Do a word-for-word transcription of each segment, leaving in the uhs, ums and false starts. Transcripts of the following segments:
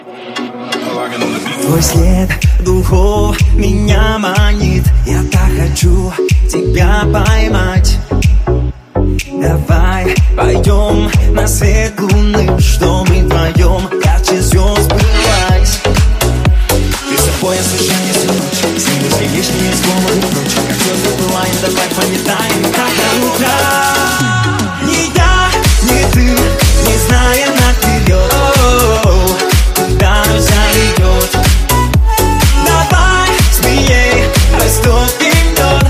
Твой след духов меня манит, я так хочу тебя поймать. Давай пойдем на свет луны, что мы вдвоем ярче звезд бывать. Ты с собой освещение всю ночь, все мысли лишние из головы прочь. Как звезды пылаем, давай полетаем так до утра. Ни я, ни ты, не зная наперед, куда нас заведет. Давай смелей, растопим лед,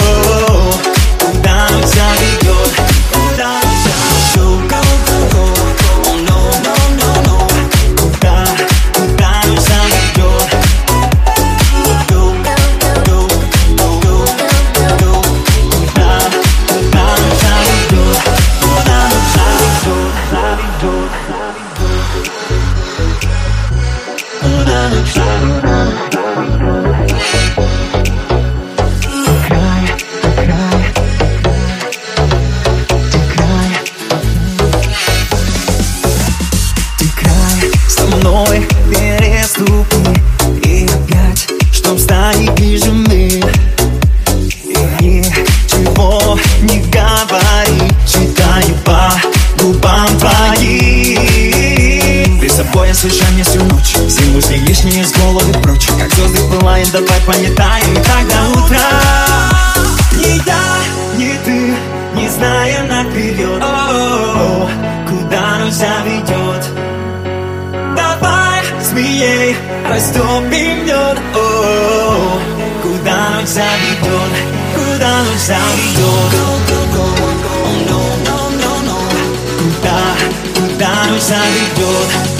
куда нас заведет, куда нас заведет. Go, go, go, oh no, no, no, no. Куда, куда нас заведет. Go, go, go, go, go. Куда, куда нас заведет, куда нас заведет, заведет, заведет. Куда нас заведет. Переступи и опять, чтоб стали ближе мы. И ничего не говори, читаю по губам твоим. Ты с собой освещаем всю ночь, все мысли лишние из головы прочь. Как звезды пылаем, давай полетаем так до утра. Ни я, ни ты, не зная наперед, о-о-о, куда нас заведет. Смелей, растопим лед, о-о-о, куда нас заведет, куда нас заведет. Go, go, go, oh no, no, no, no. Куда, куда нас заведет.